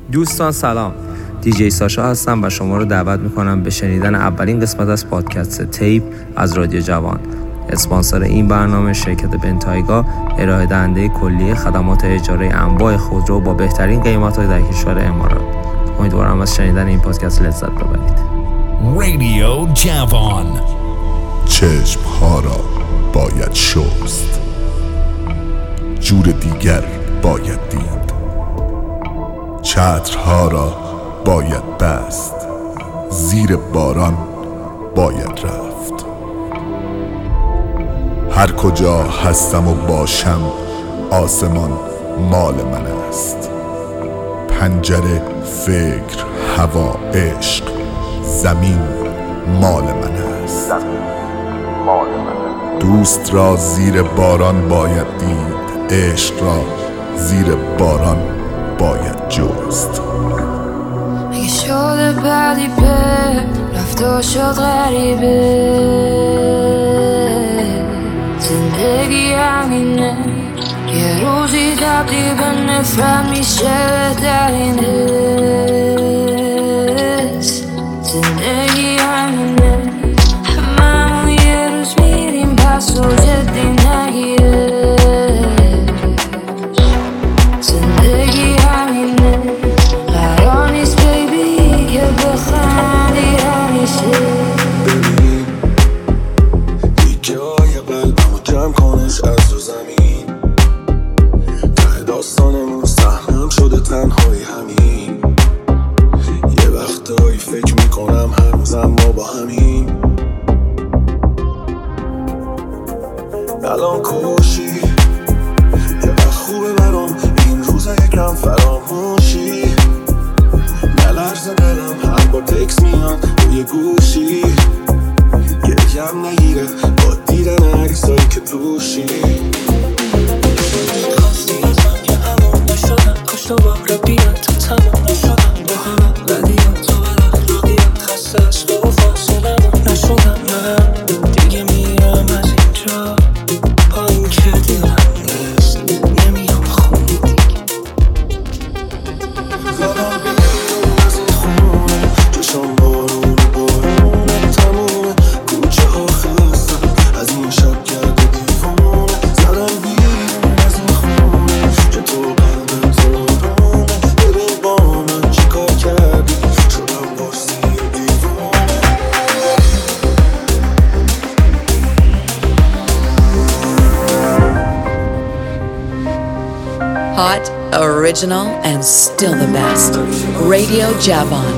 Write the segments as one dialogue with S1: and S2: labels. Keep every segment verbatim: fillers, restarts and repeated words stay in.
S1: دوستان سلام، دیجی ساشا هستم و شما رو دعوت میکنم به شنیدن اولین قسمت از پادکست تیپ از رادیو جوان. اسپانسر این برنامه شرکت بنتایگا، ارائه دهنده کلیه خدمات اجاره انواع خودرو با بهترین قیمت‌ها در کشور امارات. امیدوارم از شنیدن این پادکست لذت ببرید.
S2: رادیو جوان.
S3: چشم‌ها را باید شست، جور دیگر باید دید، چترها را باید بست، زیر باران باید رفت. هر کجا هستم و باشم آسمان مال من است. پنجره، فکر، هوا، عشق، زمین مال من است. دوست را زیر باران باید دید، عشق را زیر باران باید جست.
S4: اگه شده بعدی به رفت و شد غریبه، زندگی همینه، یه روزی تبدیل به نفرت میشه در این حس. زندگی همینه، هممون یه روز میریم پس و جدی نگیره. زندگی همینه، قرار نیست بیبی که بخندی همیشه.
S5: ببین دیگه های قلبمو جمع کنش از رو زمین، ته داستانمون سهمم شده تنهایی همین. یه وقتایی فکر میکنم هنوزم ما با همین. الان کوشی یه وقت خوبه برام این روزا یکم فراموشی. نلرزه دلم هر بار تکس میاد روی گوشی، گریم نگیره با دیدن عکسایی که توشی. خواستی از من که امان نشدم، کاش دوباره بیاد تا تمام نشدم با همه بدیات و بد اخلاقیات. خسته از تو و فاصلمون نشدم من، دیگه میرم از اینجا با این که دلم نیست، نمیام خونه دیگه. زدم بیرون از این خونه، چشم بارون بارونه تمومه، کوچه ها خستم از این شب کرده دیوونه. زدم بیرون از این خونه که تو قلبم زارونه، ببین با من چی کار کردی، شدم بارسی دیوونه.
S6: Hot, original, and still the best. Radio Javan.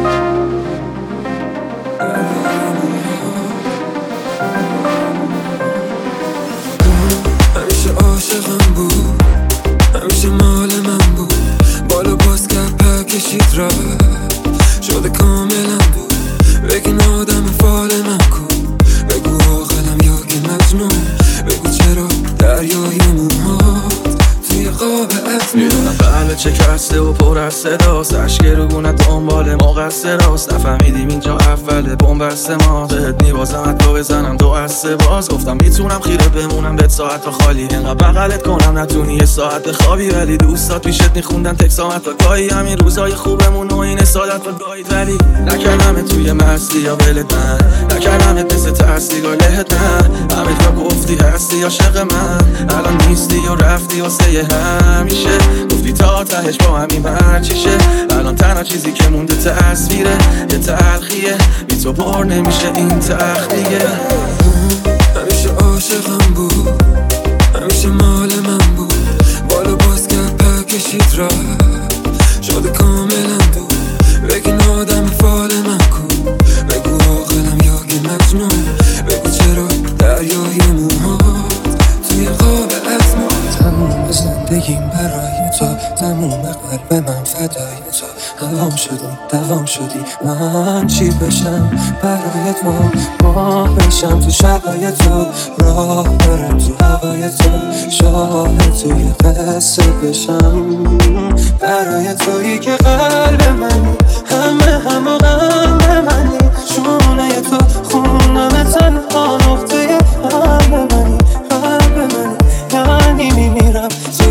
S5: همیشه عاشقم بود، همیشه مال من بود، بالا باز کرد پر کشید رفت، شده کاملا بود. بگین آدم فال من کو، بگو عاقلم یا که مجنون، بگو چرا دریای موهات توی قاب عطر میدونم قلب چه کسته و پر از صداست، عشق روگونت دنبال ما قصد راست. نفهمیدیم اینجا اول بومبست ما، بهت میبازم حتی بزنم دو از سه باز. گفتم میتونم خیره بمونم بهت ساعت تا خالی، اینقدر بغلت کنم نتونی یه ساعت بخوابی، ولی دوستات پیشت میخوندن تک ساعت تا گاهی. همین روزای خوبمون و این سادت و گاهید، ولی نکردمت توی مستی یا ولت من، نکردمت مثل ترسی گلهت نه. همه جا گفتی هستی عاشق من، الان نیستی و رفتی واسه یه همیشه. گفتی تا تهش با همین مرچیشه، الان تنها چیزی که مونده تصویره، یه تلخیه بی تو بار نمیشه این تخت دیگه. همیشه عاشقم بود، همیشه مال من بود، بالا باز کرد پر کشید رفت، شده کاملا بود. بگین آدم فال من کو، بگو عاقلم یا که مجنون، بگو چرا دریای موهات توی قاب عطر. تموم زندگیم برای تو، تموم قلب من فدای تو. دوام شدی، دوام شدی، من چی بشم برای تو، ما بشم تو شبای تو، راه برم تو هوای تو، شاهد توی قصه بشم برای تویی که قلب منی، همه همه غم منی، شونه تو خونم تنها نقطه قلب منی، قلب منی، یعنی میمیرم تو که با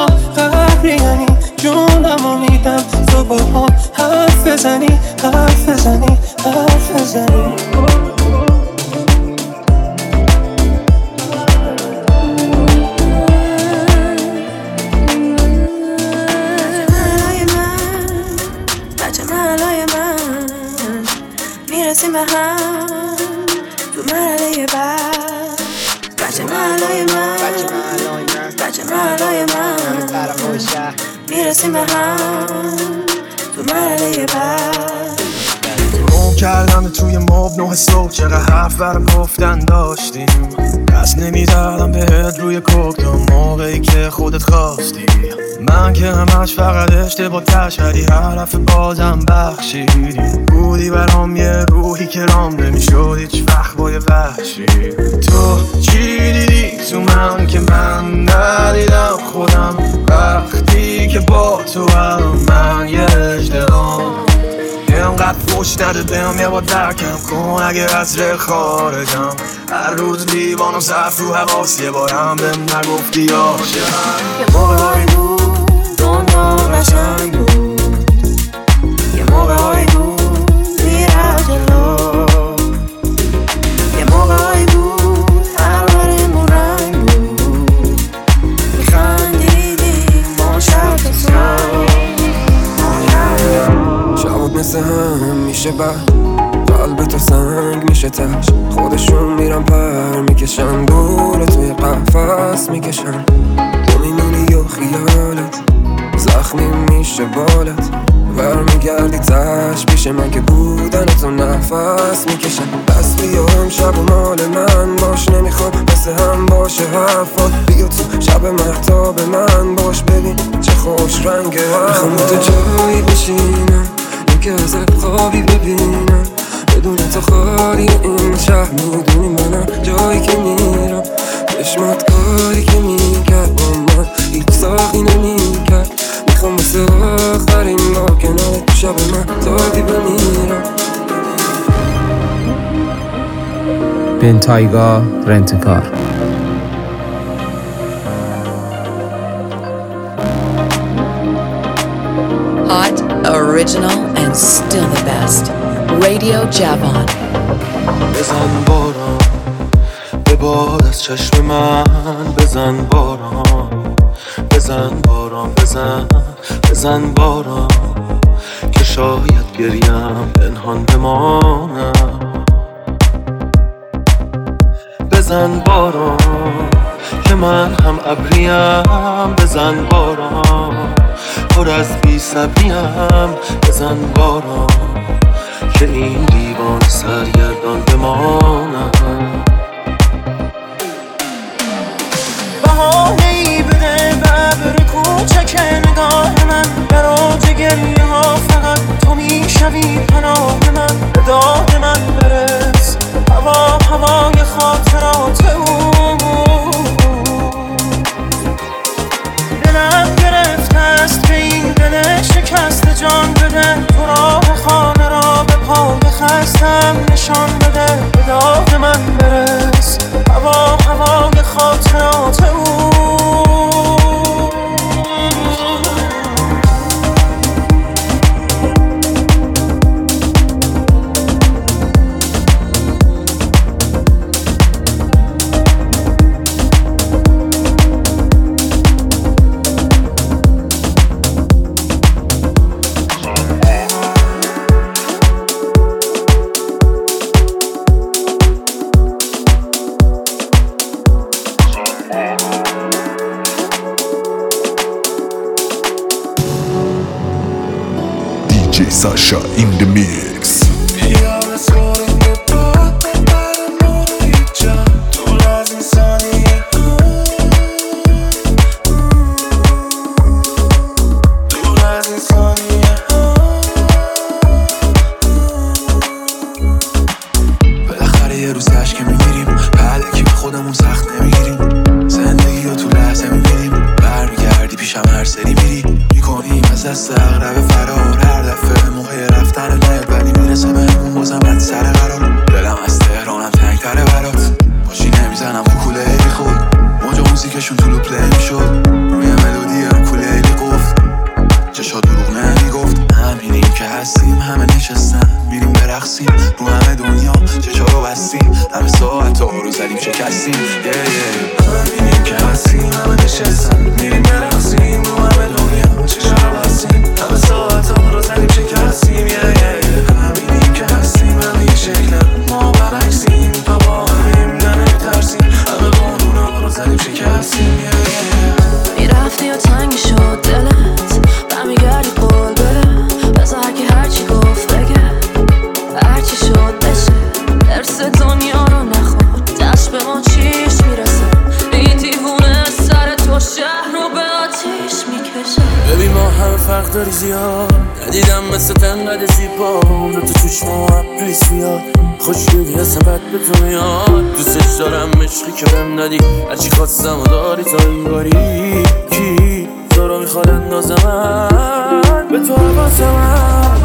S7: قهری یعنی جونمو میدم تو با هم حرف بزنی حرف بزنی حرف بزنی
S8: میرسیم به هم تو مرحله بعد بچه محلای من بچه محلای من میرسیم به هم تو مرحله بعد
S7: مو کردم توی موب نه صبح چقدر حرف برم گفتن داشتیم دست نمیزدم بهت روی کوک تا موقعی که خودت خواستی من که همش فقط اشتباه تشهدی حرف بازم بخشیدی بودی برام یه روحی که رام نمیشد هیچ وقت با یه وحشی تو چی دیدی تو من که من ندیدم خودم وقتی که با تو هم من یه اجدهام اینقدر فوش نده بهم یه با درکم کن اگه از ره خارجم هر روز لیوان و صف رو حواس یه بارم بهم نگفتی عاشقم
S8: یه موقعی بود دنیا قشنگ بود یه موقعی بود میرفت جلو یه موقعی بود هر برمون رنگ بود میخندیدیم ما شب
S5: شبات مثل هم میشه بعد قلب تو سنگ میشه تش خودشون میرن پر میکشن دور توی قفص میکشن تو میمونی و خیالت زخمی میشه بالت برمیگردی تش پیش من که بودن تو نفس میکشن پس بیا امشب و مال من باش نمیخواد مثل هم باشه حرفات بیا تو شب مهتاب من باش ببین چه خوش رنگه میخوام تو جایی بشینم که ازت خوابی ببینم بدون تو خالی این شهر میدونی منم جایی که میرم چشمات کاری که میکرد با من هیچ ساقی نمیکرد میخوام مثل آخرین بار کنار تو شب من تاقی بمیرم
S1: بنتایگا رنتکار
S6: Hot, original, and still the best. Radio Javon.
S7: بزن باران به باد از چشم من بزن باران بزن باران بزن بزن باران که شاید گریم پنهان بمانم بزن باران که من هم ابریم بزن باران پر از بی صبریم بزن باران که این دیوان سرگردان بمانم بهانه‌ای بده به ابر کوچک نگاه من در اوج گریه ها فقط تو میشوی پناه من به داد من برس هوا هوای خاطرات او دلم گرفته است که این دل شکست جان بده تو راه خانه را به پای خستم نشان بده به داد من برس هوا هوای خاطرات او
S3: Sasha in the mix.
S7: بالاخره یه روز هش که میمیریم بعد که به خودمون سخت نمیگیریم زندگی رو تو لحظه میبینیم برمیگردی پیشم هر سری میری میکنیم از دست اغرب فرار هر دفعه موقع رفتن نهت ولی میرسه بهمون بازم از سر قرار دلم از تهرانم تنگتره برات باشی نمیزنم کوکوله بی خود موجا موزیکشون تو لوپ پلی میشد روی ملودی زدیم شکستیم yeah, yeah. همینیم که هستیم همه نشستن میریم برقصیم رو همه دنیا چه شب هستیم همه ساعت ها رو زدیم شکستیم yeah, yeah. همینیم که هستیم همه یه شکلم ما برعکسیم تا با همیم نمیترسیم همه قانونا رو زدیم شکستیم yeah, yeah.
S4: میرفتی و تنگ شد دلت برمیگردی قول بده بذار که هرچی گفت بگه هرچی شد بشه درس دنیا رو نخور دست به ما چیش میرسه این دیوونه سر تو شهر رو به آتیش میکشه
S5: ببین ما همه فرق داری زیاد ندیدم مثل تنقد زیبا دو تو چشما و ابریز بیاد خوشگلی هستم بد به تو میاد دوستش دارم عشقی که بهم ندی هرچی خواستم و داری تا این باری کی تو رو میخواد اندازم به تو حواسم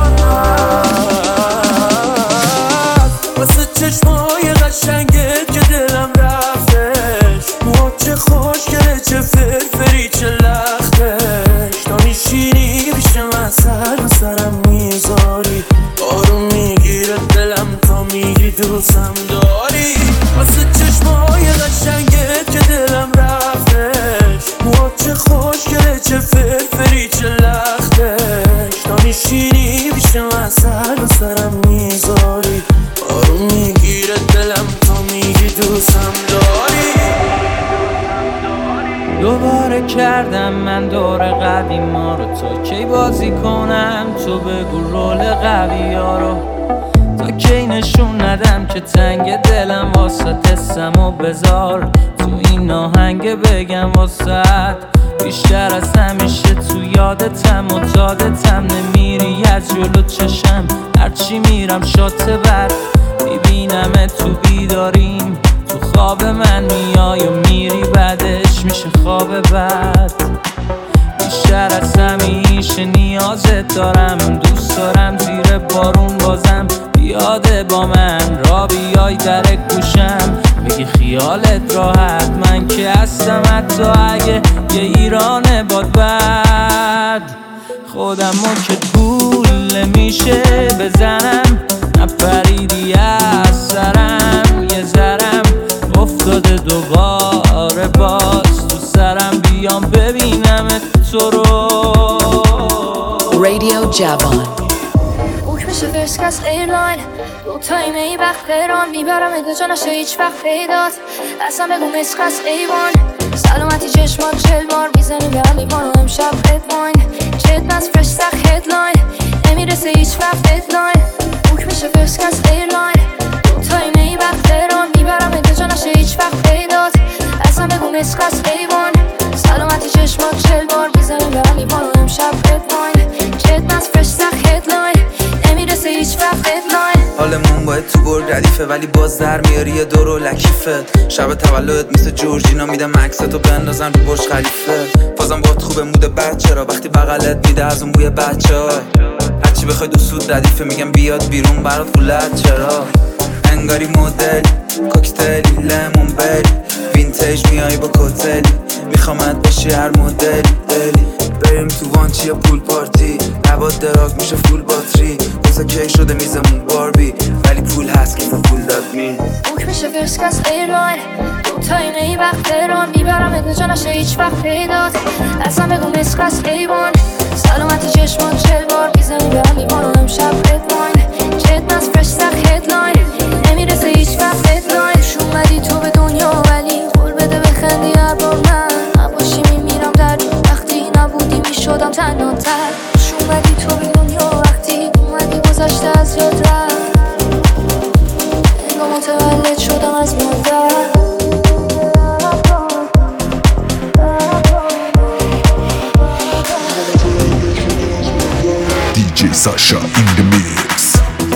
S5: واسه چشمای قشنگت که دلم رفتش موها چه خوشگله چه فرفری چه لختش تا میشینی پیش من سر و سرم میذاری آروم میگیره دلم تا میگی دوستم داری واسه چشمای قشنگت که دلم رفتش موها چه خوشگله چه فرفری چه لختش تا میشینی پیش من سر و سرم میذاری آروم میگیره دلم تا میگی دوستم داری
S9: دوباره کردم من دور قدیما رو تا کی بازی کنم تو بگو رول قوی ها رو تا کی نشون ندم که تنگ دلم واسه حسم و بذار تو این آهنگ بگم واسه بیشتر از همیشه تو یادتم و دادتم نمیری از جلو چشم هرچی میرم شات بر میبینم تو بیداریم تو خواب من میای و میری بعدش میشه خواب بد بیشتر از همیشه نیازت دارم دوست دارم زیر بارون بازم بیاده با من را بیای در گوشم بگی خیالت راحت من که هستم حتی اگه یه ایران باد بد خودم رو که گول میشه بزنم نپریدی از سرم یه ذرم افتاده دوباره باز تو سرم بیام ببینم تو رو
S6: رادیو جوان
S4: بوک میشه فرست کس ایرلاین دو تایم ای وقت تهران میبرم ات جا نشه هیچ وقت پیدات اصلا بگو مسخ از ایوان سلامتی چشمات چل بار میزنی به علیوان و امشب ردواین چت بس فرش سخ هدلاین نمیرسه هیچ وقت ددلاین بوک میشه فرست کس ایرلاین دو تایم ای وقت تهران میبرم ات جا نشه هیچ وقت پیدات اصلا بگو مسخ از ایوان سلامتی چشمات چل بار میزنی به علیوان و امشب ردواین چت بس فرش سخ هدلاین نمیرسه هیچ وقت ددلاین
S10: حالمون باید تو گل ردیفه ولی باز در میاری یه دور و لکیفه شب تولدت مثل جورجینا میدم عکستو بندازن رو برج خلیفه بازم باید خوبه مود بچه را وقتی بغلت میده از اون بوی بچه های هرچی بخوای دو سود ردیفه میگم بیاد بیرون برات فولت چرا انگاری مدل کوکتلی لیمون بری وینتیج میای با کوتلی میخوامت باشی هر مدلی دلی بریم تو وانچی یا پول پارتی نباد دراگ میشه فول باتری بزا کی شده میزمون باربی ولی پول هست که پول داد می
S4: بوک میشه فرست کس ایرلاین دو تایم ای وقت تهران میبرم ات جا نشه هیچ وقت پیدات اصلا بگو مسخ از ایوان سلامتی چشمان چل بار میزنی به علیوان و امشب ردواین چت بس فرش سخ هدلاین نمیرسه هیچ وقت ددلاین اومدی تو به دنیا ولی قول بده بخندی هر بار من نباشی میمیرم در وقتی نبودی میشدم تنها تر اومدی تو به دنیا وقتی اومدی گذشته از یاد رفت انگاه متولد شدم از مادر
S3: دی جی Sasha in the mix.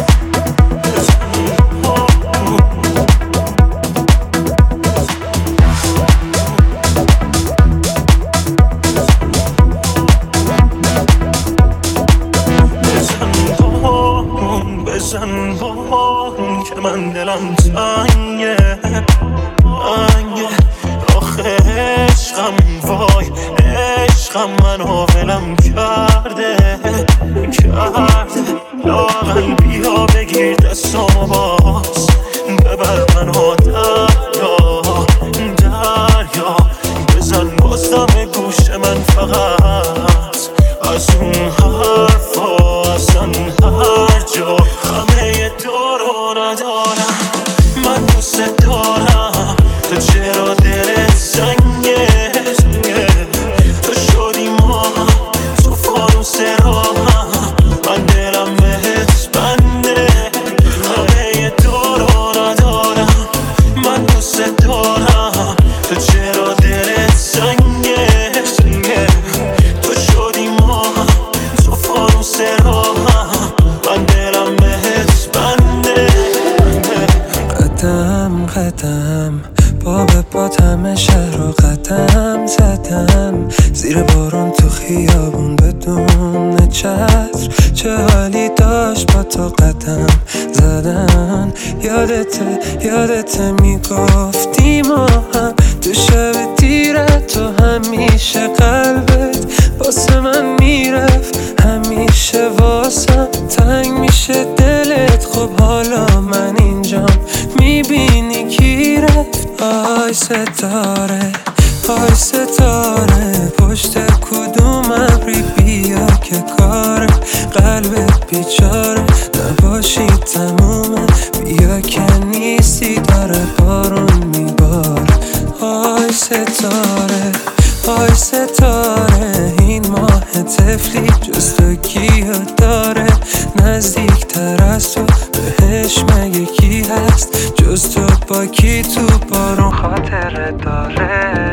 S11: بزن بارون که من دلم تنگه تنگه آخه عشقم وای عشقم منو ولم کرده کرده لاغل بیا بگیر دستامو باز ببر منو دریا فقط از اون حرفا اصلا هر جا همه دارو ندارم. من دوست دارم تو چرا دلت سنگه سنگه تو شدی ما تو فانوس راهم من دلم بهت بنده همه دارو ندارم. من دوست دارم تو چرا دلت سنگه سنگه تو شدی ما تو فانوس راهم من دلم بهت بنده.
S5: قدم قدم با به پات همه شهر رو قدم زدم زیر بارون تو خیابون بدون چتر چه حالی داشت با تو قدم زدن. یادته یادته میگفتی ما هم تو شب تیره تو همیشه قلبت واسه من میرفت همیشه واسم تنگ میشه دلت. خب حالا من اینجام میبینی کی رفت. آی ستاره آی ستاره پشت کدوم ابری بیا که کار قلبت بیچاره نباشی تمومه بیا که نیستی داره بارون میباره. آی ستاره آی ستاره این ماه طفلی جز تو کیو داره نزدیک تر از تو بهش مگه کی هست جز تو با کی تو بارون خاطره داره.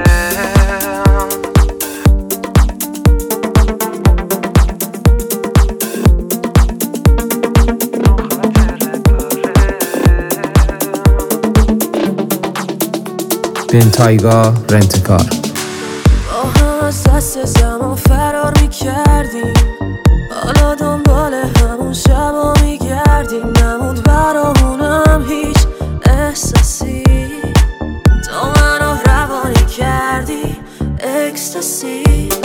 S1: بنتایگا رنتکار.
S4: با هم از دست زمان فرار میکردیم حالا دنبال همون شبا میگردیم نموند برامونم هیچ احساسی تو منو روانی کردی اکستاسی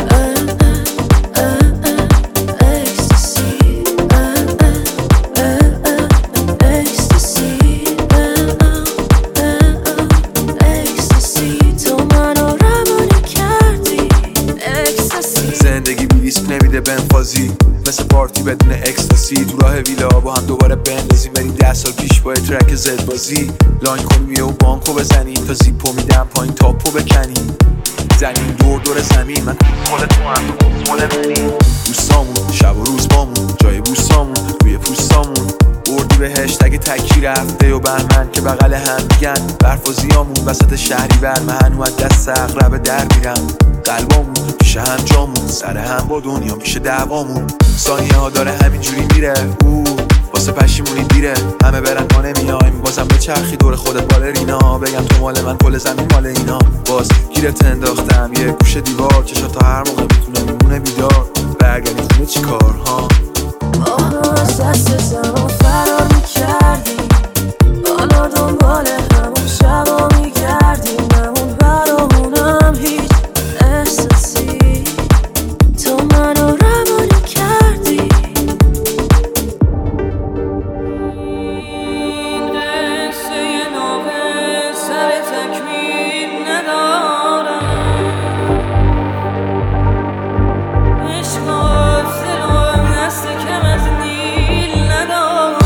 S12: مثل پارتی بدون اکستاسی تو راه ویلا با هم دوباره بندازیم بریم ده سال پیش با ترک زد بازی لاین کنیم و بانکو بزنیم تا زیپو میدم پایین تاپو بکنیم زنیم دور دور زمین من خود تو هم تو مول منی دوستامون شب و روز بامون جای بوستامون روی پوستامون بردی به هشتگ تکی رفته و بهمن که بغل هم میگن برف و زیامون وسط شهری برمهن و از دست اقرب در میرم قلبامون میشه هم جامون سر هم با دنیا میشه دعوامون ثانیه ها داره همینجوری میره او واسه پشیمونی دیره همه برن ما نمیایم بازم به چرخی دور خودت بالرینا بگم تو مال من کل زمین مال اینا باز گیرت انداختم یه گوشه دیوار چشا تا هر موقع میتونه میمونه بیدار برگردی خونه چی کار ها
S4: با هم از دست زمان فرار میکردیم حالا دنبال همون شبا میگردیم نمون برامونم هیچ احساسی تو منو روانی کردی. این قصه نامه سر تکمیل ندارم عشق افزلم دست کم از نیل ندارم.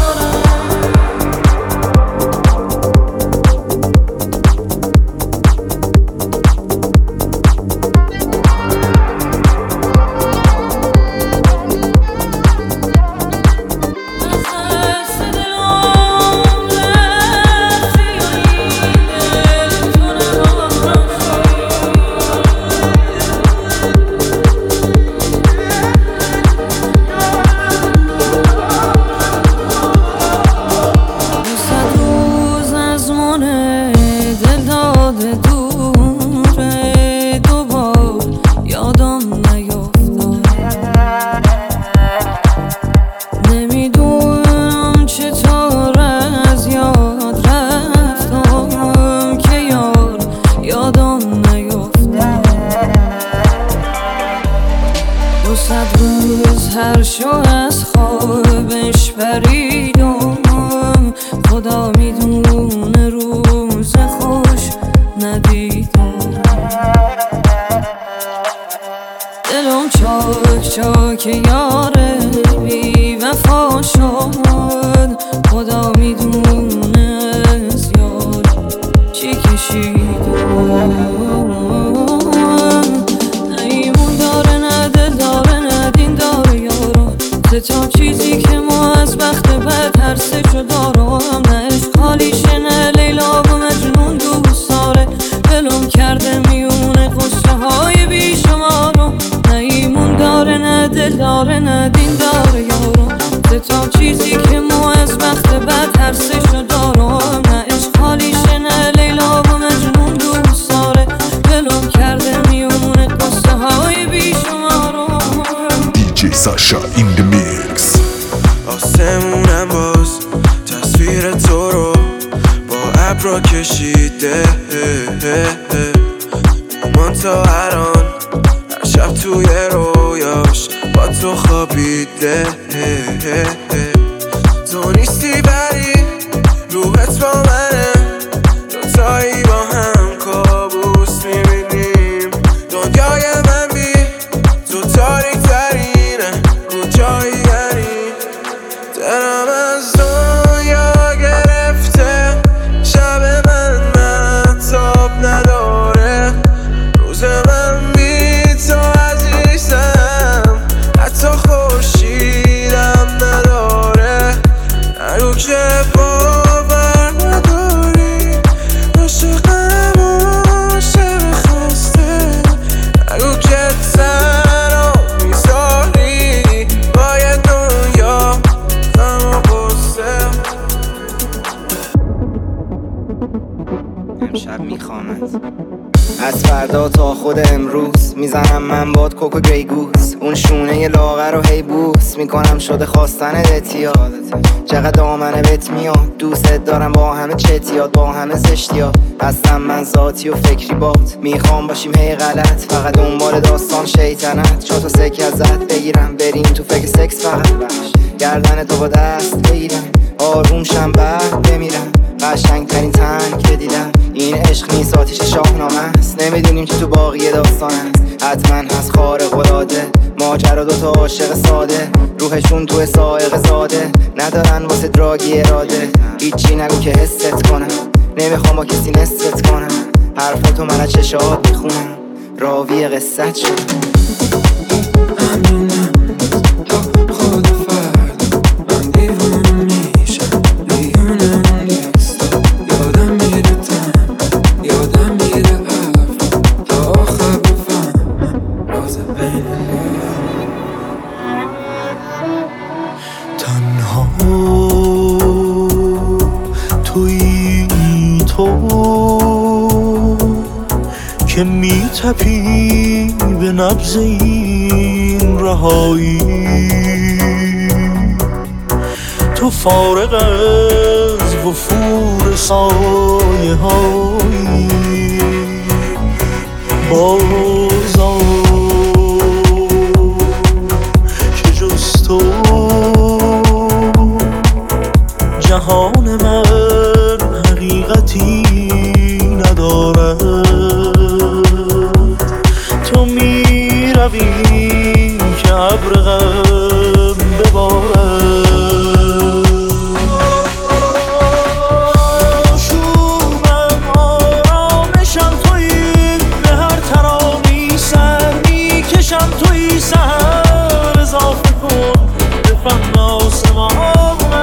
S4: هر شو از خوابش پریدم خدا میدونه روز خوش ندیدم
S13: دلم چاک چاک یاره بی وفا شد، خدا میدونه زیاد چی کشیدم. نیمون داره نه دل داره نه دین داره یارو، تا چیزی که ما از بخت بد هر سه جدا رو هم نه عشق خالیشه نه لیلا و مجنون دوست داره، دلم کرده میونه قصه های بی شمارو. نه ایمون داره نه دل داره نه دین داره یارو، تا چیزی که ما از بخت بد هر سه جدا رو هم نه عشق خالیشه نه لیلا و مجنون دوست داره، دلم کرده میونه قصه های بی شمارو.
S3: دی جی ساشا این دی میکس.
S14: آسمونم باز تصویر تو رو با ابرا کشیده، من تا الان هر شب توی رویاش با تو خوابیده. تو نیستی ولی روحت با منه، دوتایی با هم کابوس میبینیم. دنیای من بی تو تاریک ترینه، کجایی یعنی دلم از دنیا گرفته، شب من مهتاب نداره، روز من بی تو عزیزم حتی خورشیدم نداره. نگو که باور نداری عاشقم عاشق خسته، نگو که تنها میذاری باید دنیا غم و غصه.
S15: امشب میخوامد از فردا تا خود امروز، میزنم من باد کوکو گریگوس، اون شونه لاغر رو هی بوس میکنم شده خواستن دتیاد. چقدر دامنه بهت میاد دوست دارم با همه چتیات با همه زشتیات، هستم من ذاتی و فکری بات، میخوام باشیم هی غلط فقط دنبال داستان شیطنت، چطور سکه ازت بگیرم بریم تو فکر سکس فقط بخش، گردن تو با دست بگیرم آروم شم بعد بمیرم. قشنگ ترین تنگ که دیدم این عشق نیست آتیش شاهنامه است، نمیدونیم چی تو باقی داستان است، حتما هست خارق العاده ماجرا دوتا عاشق ساده، روحشون تو سائق زاده، ندارن واسه دراگی اراده، هیچی نگو که حست کنم، نمیخوام با کسی نست کنم، حرفاتو من از چشات میخونم راوی قصت شدم.
S11: که میتپی به نبض این رهایی، تو فارغ از وفور سایه هایی، بازا که جز تو جهان من حقیقتی ندارد، تو میروی که ابر غم ببارد، آشوبم آرامشم تویی، به هر ترامی سر میکشم تویی، سهر اضافه کن به فن آسمانه،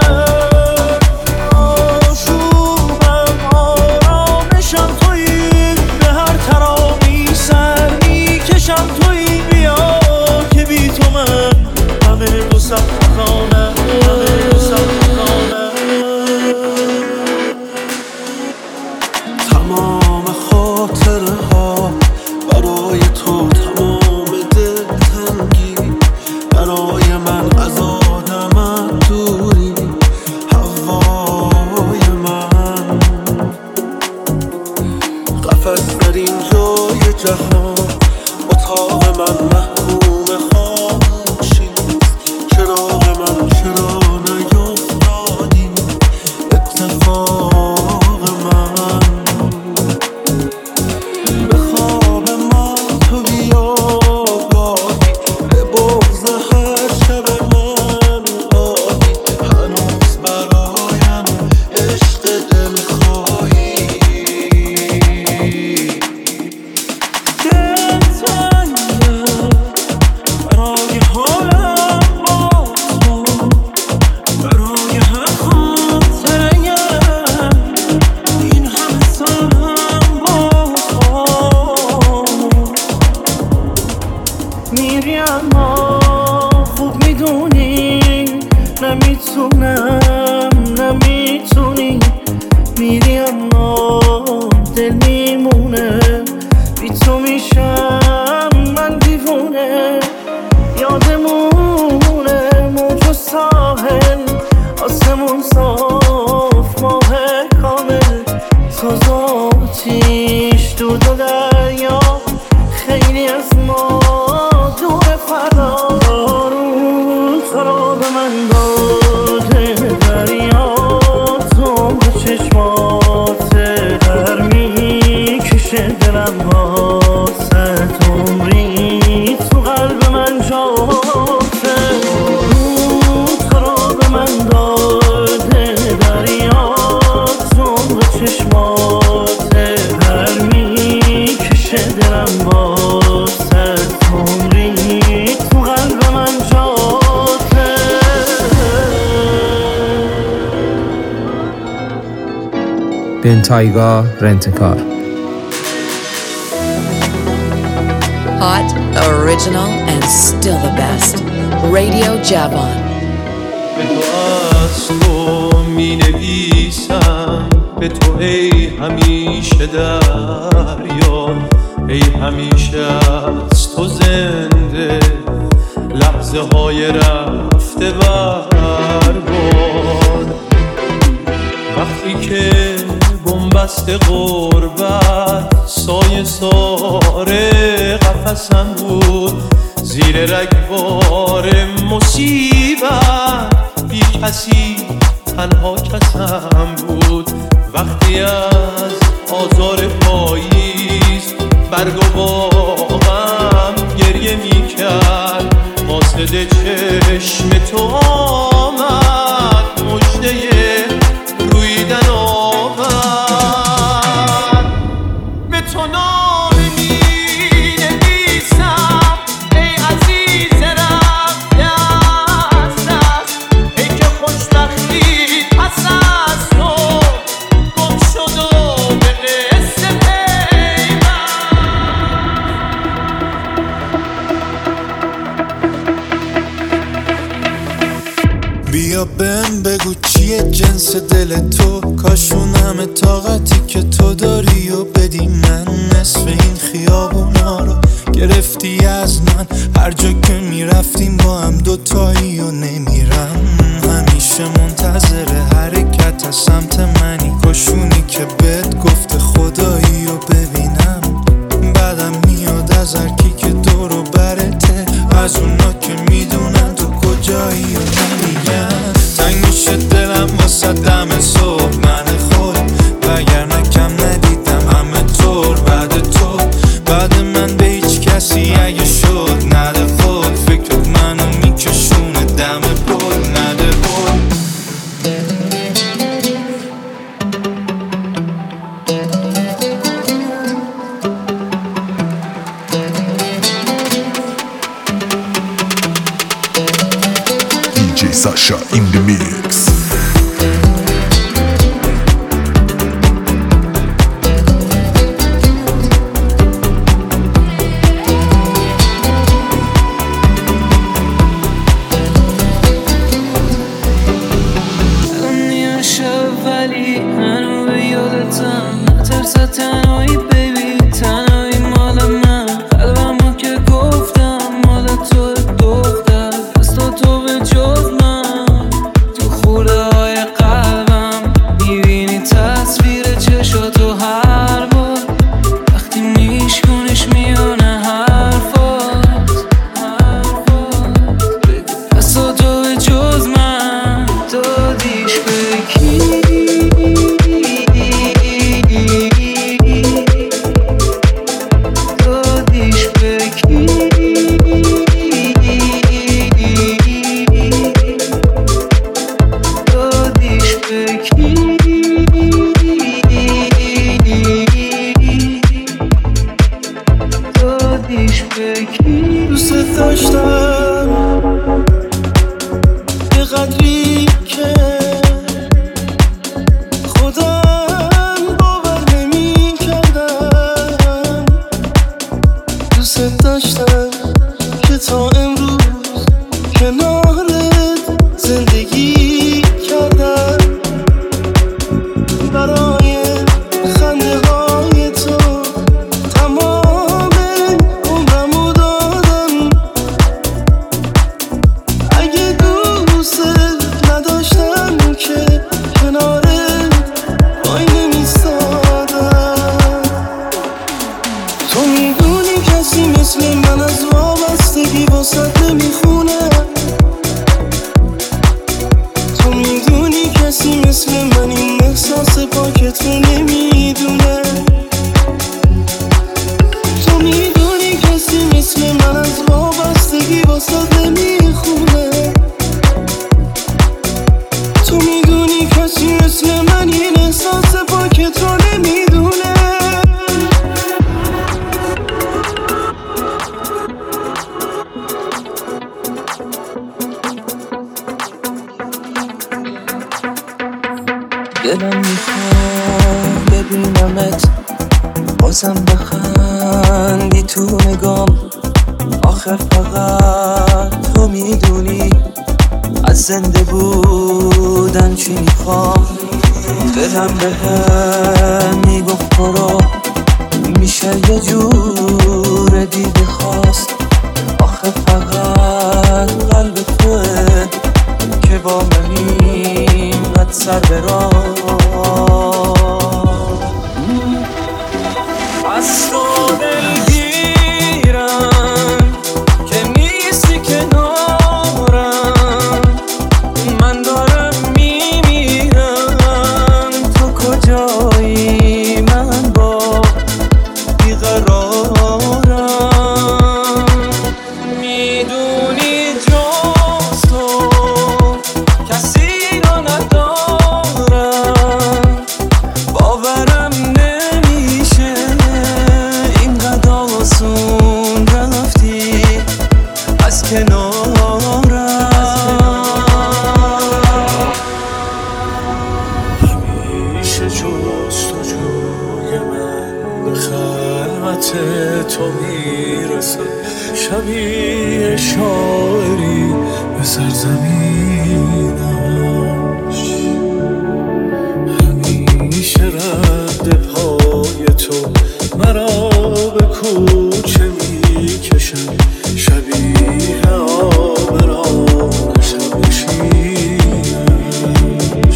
S11: آشوبم آرامشم تویی، به هر ترامی سر میکشم تویی، بیا که بی تو من همه دو سبخانه، همه دو سبخانه. تمام خاطره ها برای تو، تمام دلتنگی خوب میدونی نمیتونم نمیتونی میری اما دل میمونه بی تو میشم من دیوونه یادمونه موج و ساحل آسمون صاف ماه کامل ساز و آتیش دود و دریا خیلی از ما دور فرار تو را به من داده دریا تو به چشمات در میکشه دلم واسه عمری تو قلب من جاته تو را به من داده دریا تو به چشمات در میکشه دلم واسه عمری تو قلب من جاته
S1: بنتایگا رنتکار.
S6: Hot, original, and still the best. Radio Javon.
S16: به تو از تو می نویسم به تو ای همیشه دریا ای همیشه از تو زنده لحظه های رفته برباد وقتی که بنبست غربت سایه ساره قفسم بود زیر رگبار مصیبت بی کسی تنها کسم بود وقتی از آزار پاییز برگ و باغم گریه می کرد قاصد چشم تو آمد مژده رویدن آورد به تو نامه می نویسم ای عزیز رفته از دست ای که خوشبختی پس از تو گم شد و به قصه پیوند
S11: بیا بهم بگو چیه جنس دل تو کاشون همه طاقتی که تو داری و بدی من نصف این خیابونا رو گرفتی از من هر جا که میرفتیم با هم دوتایی و نمیرم همیشه منتظر حرکت از سمت منی کاشونی که بهت گفته خدایی و ببینم بعدم میاد از هرکی که دور و برته از اونا که میدونن تو کجایی و نمیگن تنگ میشه دلم واسه دم صبح من خود وگرنه کم ندیدم همه طور بعد تو بعد من به هیچ کسی اگه شد نده خود فکرت منو میکشونه دم پل نده پل
S3: دی جی Sasha in the mix.
S9: ولی هنو به یادتم نترسا تنهایی بیبی تنهایی مال من قلبمو که گفتم مال تو دختر دست تو به جز من تو خورده های قلبم میبینی تصویر چشاتو هر بار وقتی میشکنش میونه حرفات دست تو به جز من دادیش به کی
S11: دوست داشتم به قدری که خودم باور نمی کردم دوست داشتم که تا امروز کنارت زندگی کردم، برای خنده های تو تمام عمرمو دادم. اگه دوست نداشتم که کنارت وای نمیستادم. تو میدونی کسی مثل من از وابستگی واسط نمیخونه. تو میدونی کسی مثل من این احساس پاکت رو نمیدونه. تو میدونی کسی مثل من از وابستگی واسط نمیخونه. تو میدونی کسی مثل من این احساس پاکت رو نمیدونه.
S9: دلم میخواد ببینمت بازم بخندی تو نگام. آخر فقط تو میدونی از زنده بودن چی میخوام. دلم بهم میگفت برو، میشه یه جور دیگه خواست. آخر فقط قلب توه که با من اینقدر سر برام. از تو دلگیرم که نیستی کنارم. من دارم میمیرم، تو کجایی؟ من با بیقرارم. میدونی جز تو کسی رو ندارم. باورم نمیشه اینقدر آسون رفتی از کنارم.
S11: همیشه جز تو جوی من به خلوت تو میرسه. شبیه شاعری به سرزمینش. همیشه رد پای تو مرا به کوچه میکشم. شبیه آبران شب نشینش.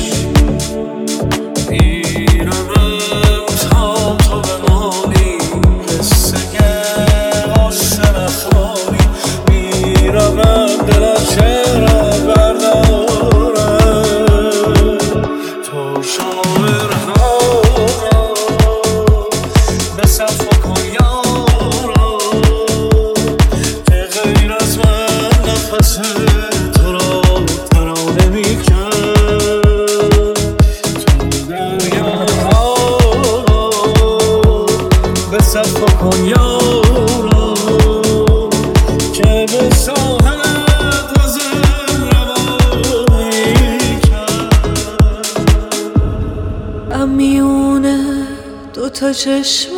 S11: میرمم تا تو بمانی، قصه غصه نخوانی. میرمم دل از چهره بردارم. تو شاعر ندارم به صفا کن یارم که غیر از من نفس تو را ترانه میکرد. تو دریاها به صفا کن یارم که به ساحلت وزن روانی کرد.
S13: میونه دو تا چشم